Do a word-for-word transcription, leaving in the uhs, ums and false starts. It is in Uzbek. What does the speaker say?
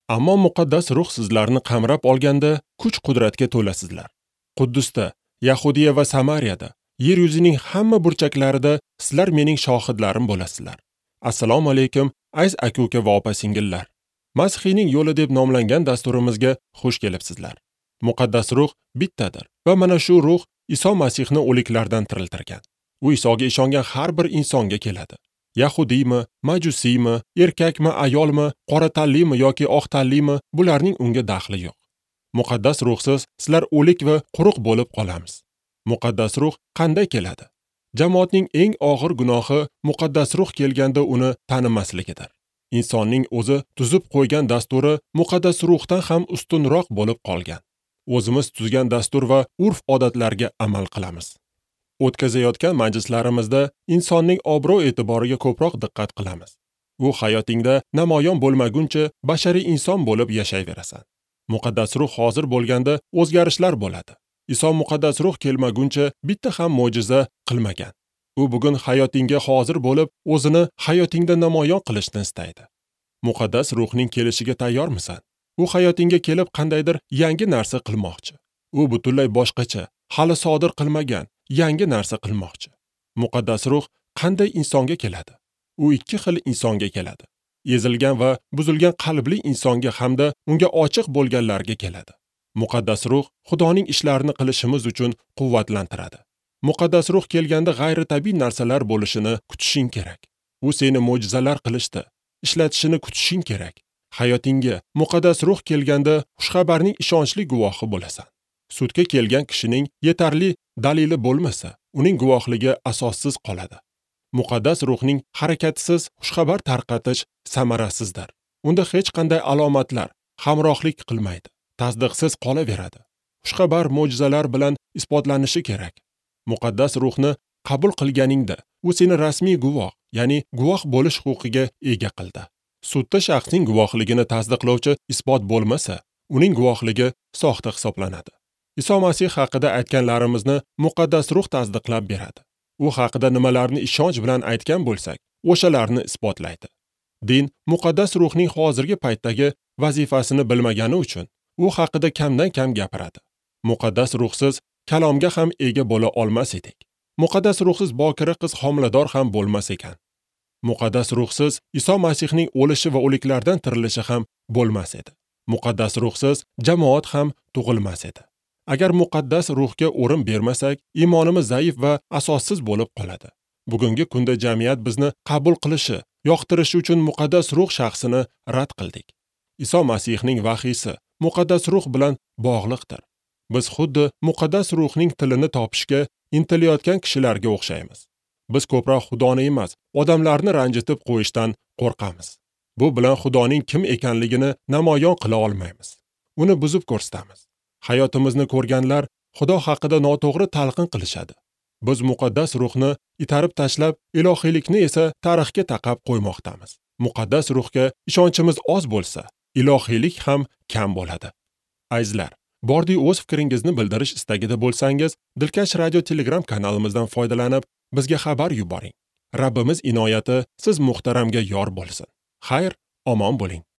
Ammo muqaddas ruh sizlarni qamrab olganda kuch-qudratga to'lasizlar. Quddusda, Yahudiya va Samariyada, yer yuzining hamma burchaklarida sizlar mening shohidlarim bo'lasizlar. Assalomu alaykum, aziz aka-uka va opa-singillar. Masihiyning yo'li deb nomlangan dasturimizga xush kelibsizlar. Muqaddas ruh bittadir va mana shu ruh Iso Masihni o'liklardan tiriltirgan. U Isoga ishongan har bir insonga keladi. Yahudiymi, majusiymi, erkakmi, ayolmi, qora tallimi yoki oq tallimi, bularning unga daxli yo'q. Muqaddas ruhsiz sizlar o'lik va quruq bo'lib qolamiz. Muqaddas ruh qanday keladi? Jamoatning eng og'ir gunohi muqaddas ruh kelganda uni tanimasligidir. Insonning o'zi tuzib qo'ygan dasturi muqaddas ruhdan ham ustunroq bo'lib qolgan. O'zimiz tuzgan dastur va urf-odatlarga amal qilamiz. O'tkazayotgan majlislarimizda insonning obro'-e'tiboriga ko'proq diqqat qilamiz. U hayotingda namoyon bo'lmaguncha bashariy inson bo'lib yashayverasan. Muqaddas ruh hozir bo'lganda o'zgarishlar bo'ladi. Iso muqaddas ruh kelmaguncha bitta ham mo'jiza qilmagan. U bugun hayotingga hozir bo'lib, o'zini hayotingda namoyon qilishni istaydi. Muqaddas ruhning kelishiga tayyormisan? U hayotingga kelib qandaydir yangi narsa qilmoqchi. U butunlay boshqacha, hali sodir qilmagan yangi narsa qilmoqchi. Muqaddas ruh qanday insonga keladi? U ikki xil insonga keladi. Ezilgan va buzilgan qalbli insonga hamda unga ochiq bo'lganlarga keladi. Muqaddas ruh Xudoning ishlarini qilishimiz uchun quvvatlantiradi. Muqaddas ruh kelganda g'ayritabiiy narsalar bo'lishini kutishing kerak. U seni mo'jizalar qilishda ishlatishini kutishing kerak. Hayotingga muqaddas ruh kelganda xushxabarning ishonchli guvohi bo'lasan. Sudga kelgan kishining yetarli dalili bo'lmasa, uning guvohligi asossiz qoladi. Muqaddas ruhning harakatisiz xushxabar tarqatish samarasizdir. Unda hech qanday alomatlar hamrohlik qilmaydi. Tasdiqsiz qolaveradi. Xushxabar mo'jizalar bilan isbotlanishi kerak. Muqaddas ruhni qabul qilganingda, u seni rasmiy guvoh, ya'ni guvoh bo'lish huquqiga ega qildi. Sudda shaxsning guvohligini tasdiqlovchi isbot bo'lmasa, uning guvohligi soxta hisoblanadi. Iso Masih haqida aytganlarimizni muqaddas ruh tasdiqlab beradi. U haqida nimalarni ishonch bilan aytgan bo'lsak, o'shalarni isbotlaydi. Din muqaddas ruhning hozirgi paytdagi vazifasini bilmagani uchun u haqida kamdan kam gapiradi. Muqaddas ruhsiz kalomga ham ega bo'la olmas edik. Muqaddas ruhsiz bokira qiz homilador ham bo'lmas ekan. Muqaddas ruhsiz Iso Masihning o'lishi va o'liklardan tirilishi ham bo'lmas edi. Muqaddas ruhsiz jamoat ham tug'ilmas edi. Agar muqaddas ruhga o'rin bermasak, iymonimiz zaif va asossiz bo'lib qoladi. Bugungi kunda jamiyat bizni qabul qilishi, yoqtirishi uchun muqaddas ruh shaxsini rad qildik. Iso Masihning vahiysi muqaddas ruh bilan bog'liqdir. Biz xuddi muqaddas ruhning tilini topishga intilayotgan kishilarga o'xshaymiz. Biz ko'proq Xudoni emas, odamlarni ranjitib qo'yishdan qo'rqamiz. Bu bilan Xudoning kim ekanligini namoyon qila olmaymiz. Uni buzib ko'rsatamiz. Hayotimizni ko'rganlar Xudo haqida noto'g'ri talqin qilishadi. Biz muqaddas ruhni itarib tashlab, ilohiylikni esa tarixga taqab qo'ymoqdamiz. Muqaddas ruhga ishonchimiz oz bo'lsa, ilohiylik ham kam bo'ladi. Azizlar, Bordi o'z fikringizni bildirish istagida bo'lsangiz, Dilkash radio Telegram kanalimizdan foydalanib, bizga xabar yuboring. Rabbimiz inoyati siz muhtaramga yor bo'lsin. Xayr, omon bo'ling.